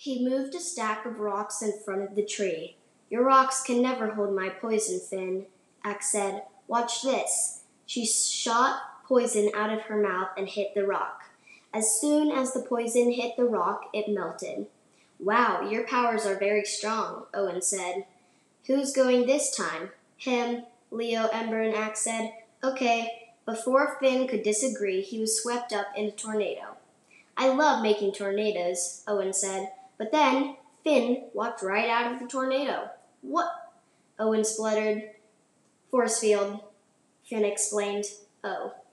He moved a stack of rocks in front of the tree. "Your rocks can never hold my poison, Finn," Axe said. "Watch this." She shot poison out of her mouth and hit the rock. As soon as the poison hit the rock, it melted. "Wow, your powers are very strong," Owen said. "Who's going this time?" "Him," Leo, Ember, and Axe said. "Okay." Before Finn could disagree, he was swept up in a tornado. "I love making tornadoes," Owen said. But then Finn walked right out of the tornado. "What?" Owen spluttered. "Force field," Finn explained. "Oh."